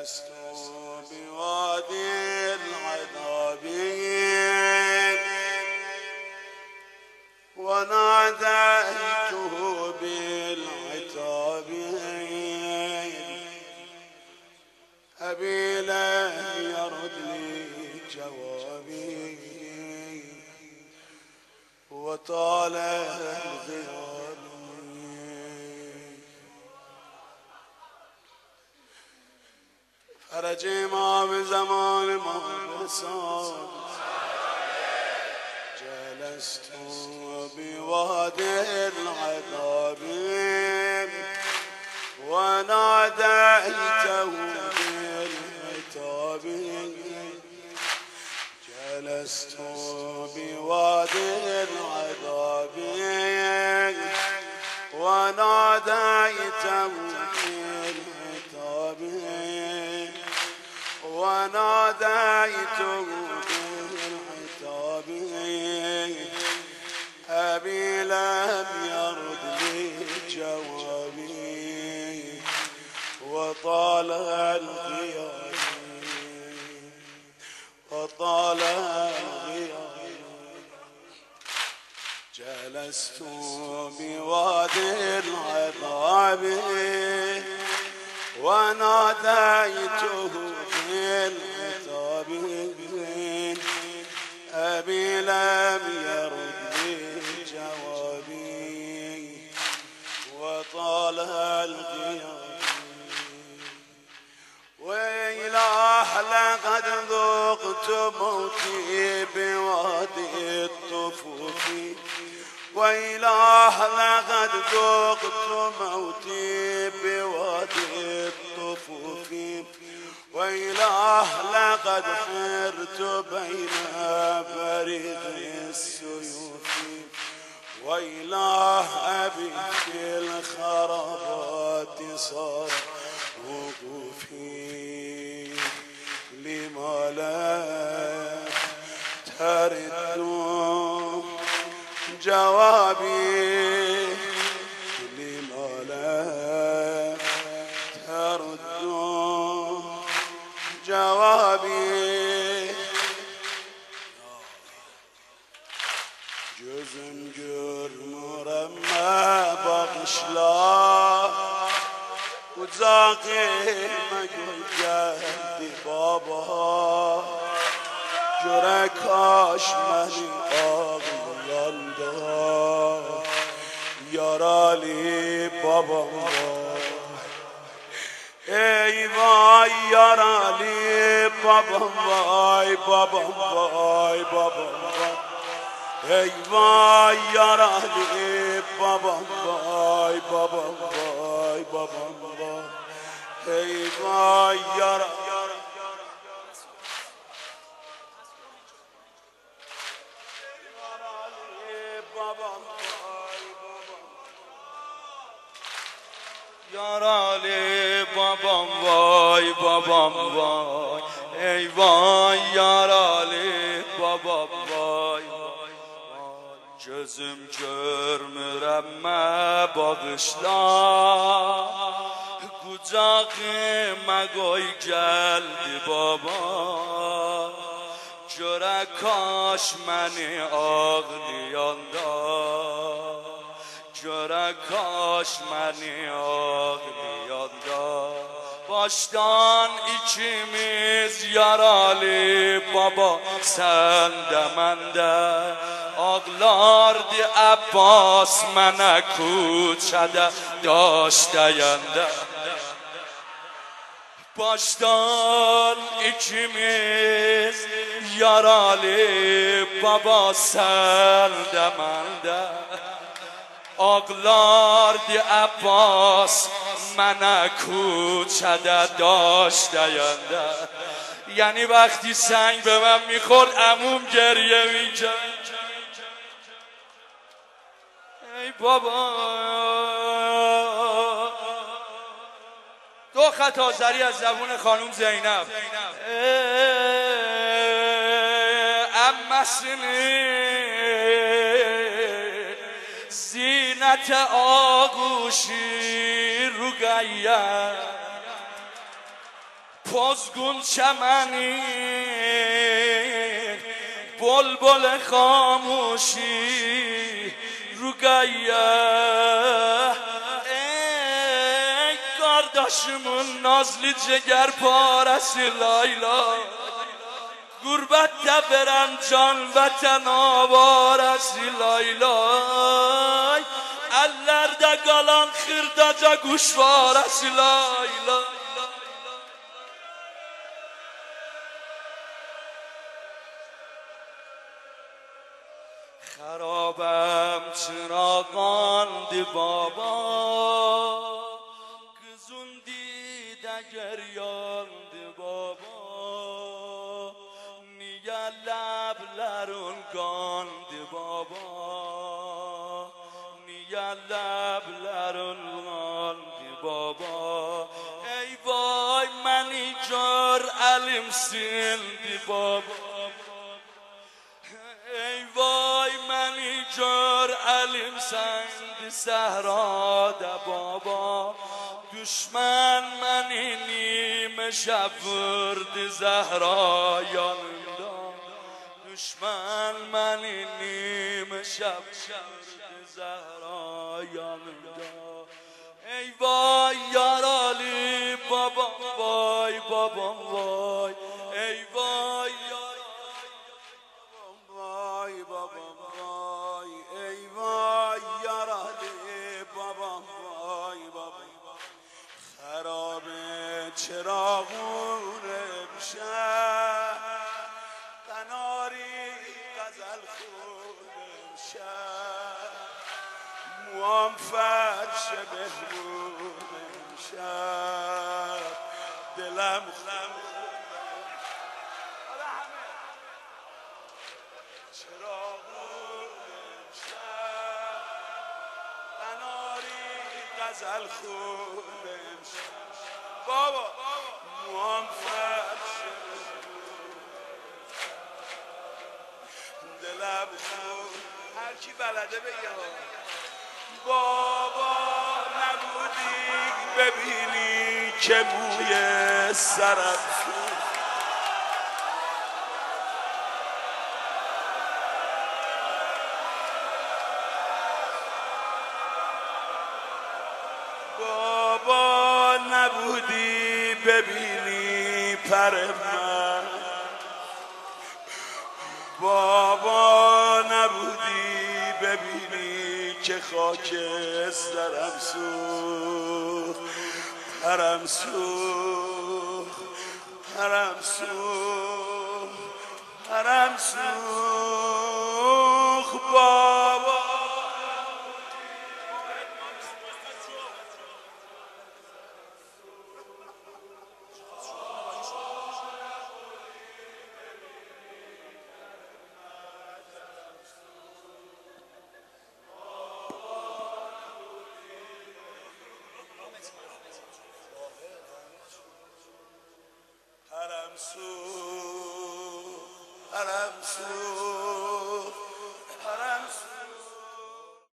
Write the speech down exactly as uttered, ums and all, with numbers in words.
جلست بوادي العذاب وناديته بالعتاب أبي لا يرد لي جوابي وطال الغياب فرج ما بزمان ما برسان جلست بوادي العذاب وناديته بالعتاب جلست بوادي العذاب وناديته بالعتاب وناديته بالعتاب أبي لم يرد لي جوابي وطال الغياب وطال الغياب جلست بوادي العذاب وناديته بالعتاب أبي لم يرد لي جوابي وطال الغياب وإله لقد ذقت موتي بوادي الطفوف وإله لقد ذقت موتي بوادي الطفوف وإله لقد حرت بين بريد السيوف وإله أبي في الخرابات صار وقوفي لما لا ترد جوابي لما لا ترد جوابي جزم جرم رمى بغشلا وزاقي مجل جهدي بابا جركاش مني آغلالده یارالی بابام ای وای یارالی بابام وای بابام وای بابام ای وای یارالی بابام وای بابام وای بابام ای وای یارالی یارالی بابام وای بابام وای ای وای یارالی بابام وای gözüm görmürəmmə bağışla qucağıma qoy gəldi baba görə kaş məni ağlayanda görə kaş məni ağlayanda başdan ikimiz yaralı baba sən də məndə ağlardı Abbas mənə kuçədə daş dəyəndə başdan ikimiz yaralı baba sən də məndə ağlardı Abbas mənə kuçədə daş dəyəndə یعنی وقتی سنگ به من میخورد عموم گریه میکرد ای بابا دو خط آذری از زبون خانوم زینب امسنی زینت آغوشی رگیه پزگون چمنی بلبل خاموشی رو گیه ای کارداشمون نازلی جگر پارسی لایلا گربت برن جان وطن آوارسی لایلای اللر دا گالان خیردا جا گوشوارسی لایلا خرابم چراغان دی بابا کزون دیده گریان دی بابا نیه لبلرون گاندی بابا نیه لبلرون گاندی بابا ای وای منی جار علم سندی بابا ای وای منی جار علم سند صحرا ده بابا دشمن منی نیم شب ورد زهرا یانندا دشمن منی نیم شب ورد زهرا یانندا ای وای یارالی بابا وای بابا وای ای وای وای بابا وای ای وای یارالی بابا وای بابا خراب چراغون امشب قناری غزل خون امشب موام فرش بهبون امشب دلم خم چراغون امشب قناری غزل خون امشب بابا موام فرش دلم خون هر کی بلده بگه بابا نبودی ببینی که موی سرم بابا نبودی ببینی پر من بابا نبودی ببینی که خاک سرم سوخت پرم سوخت پرم سوخت پرم سوخت بابا پرم سوخت پرم سوخت پرم سوخت